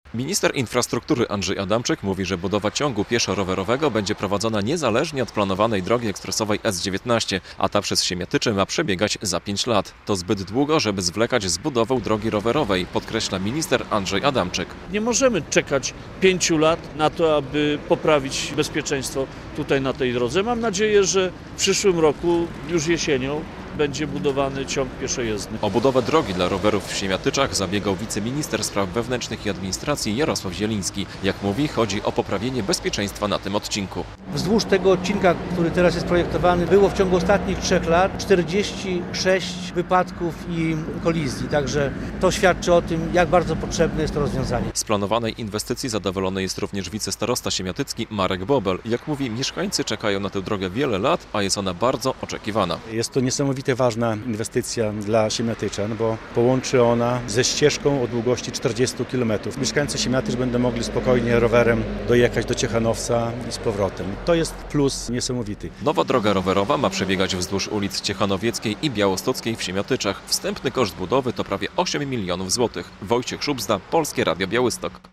Minister infrastruktury Andrzej Adamczyk mówi, że budowa ciągu pieszo-rowerowego będzie prowadzona niezależnie od planowanej drogi ekspresowej S19, a ta przez Siemiatycze ma przebiegać za 5 lat. To zbyt długo, żeby zwlekać z budową drogi rowerowej, podkreśla minister Andrzej Adamczyk. Nie możemy czekać 5 lat na to, aby poprawić bezpieczeństwo tutaj na tej drodze. Mam nadzieję, że w przyszłym roku, już jesienią, będzie budowany ciąg pieszojezdny. O budowę drogi dla rowerów w Siemiatyczach zabiegał wiceminister spraw wewnętrznych i administracji Jarosław Zieliński. Jak mówi, chodzi o poprawienie bezpieczeństwa na tym odcinku. Wzdłuż tego odcinka, który teraz jest projektowany, było w ciągu ostatnich 3 lat 46 wypadków i kolizji. Także to świadczy o tym, jak bardzo potrzebne jest to rozwiązanie. Z planowanej inwestycji zadowolony jest również wicestarosta siemiatycki Marek Bobel. Jak mówi, mieszkańcy czekają na tę drogę wiele lat, a jest ona bardzo oczekiwana. Jest to niesamowite ważna inwestycja dla Siemiatyczan, bo połączy ona ze ścieżką o długości 40 km. Mieszkańcy Siemiatycz będą mogli spokojnie rowerem dojechać do Ciechanowca i z powrotem. To jest plus niesamowity. Nowa droga rowerowa ma przebiegać wzdłuż ulic Ciechanowieckiej i Białostockiej w Siemiatyczach. Wstępny koszt budowy to prawie 8 milionów złotych. Wojciech Szubzda, Polskie Radio Białystok.